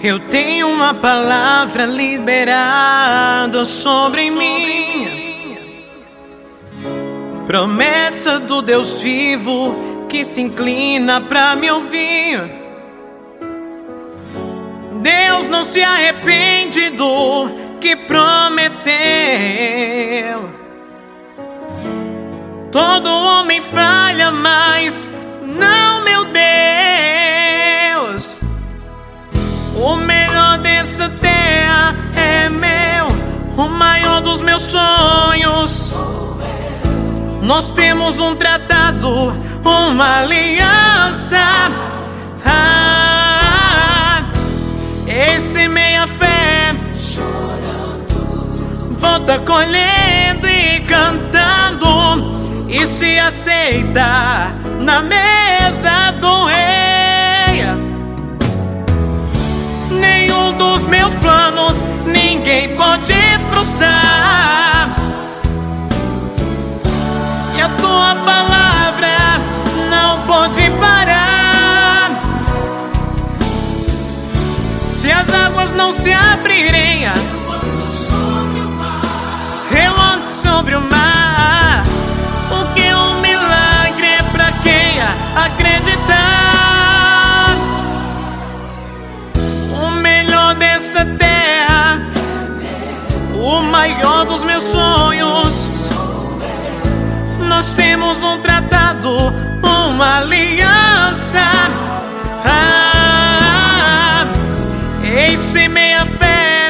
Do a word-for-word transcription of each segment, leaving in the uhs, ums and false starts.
Eu tenho uma palavra liberada sobre mim, promessa do Deus vivo que se inclina pra me ouvir. Deus não se arrepende do que prometeu. Todo homem falha, mas não, meu Deus. O melhor dessa terra é meu, o maior dos meus sonhos. Nós temos um tratado, uma aliança. Ah, esse meia-fé volta colhendo e cantando, e se aceita na mesa do rei. Nenhum dos meus planos ninguém pode frustrar, e a tua palavra não pode parar. Se as águas não se abrirem, eu ando sobre o mar, porque um milagre é pra quem acreditar. O melhor dessa terra, o maior dos meus sonhos. Nós temos um tratado, uma aliança. Ah, esse meia-fé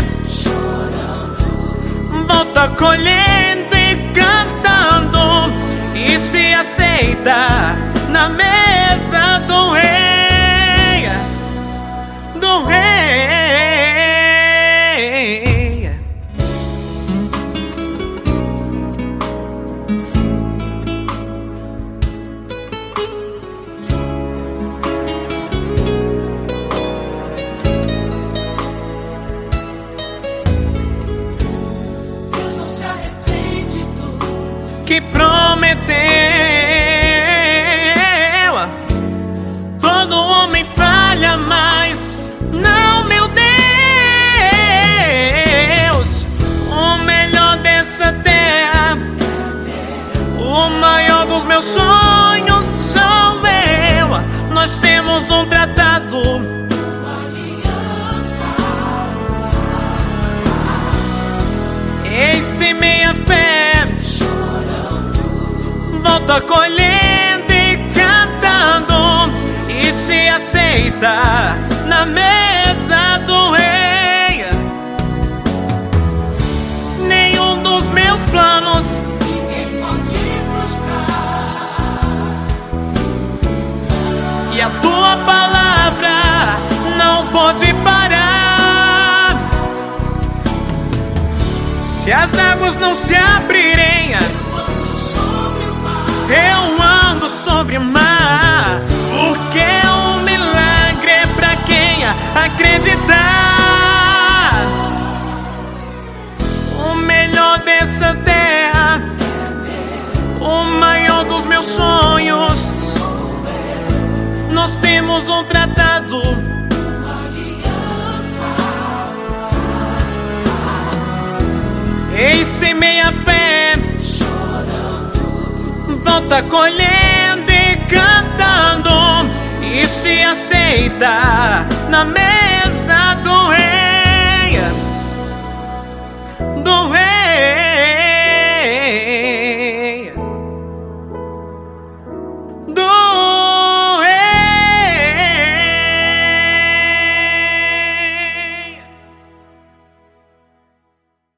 volta colhendo e cantando, e se aceita na mesa do rei, do rei. Que prometeu. Todo homem falha, mas não, meu Deus. O melhor dessa terra, o maior dos meus sonhos sou eu. Nós temos um tratado, uma aliança. Esse meia-fé volta colhendo e cantando, e se aceita na mesa do rei. Nenhum dos meus planos ninguém pode frustrar, e a tua palavra não pode parar. Se as águas não se abrirem, eu ando sobre o mar, porque um milagre é pra quem acreditar. O melhor dessa terra, o maior dos meus sonhos. Nós temos um tratado, uma aliança. Esse meia-fé volta colhendo e cantando, e se aceita na mesa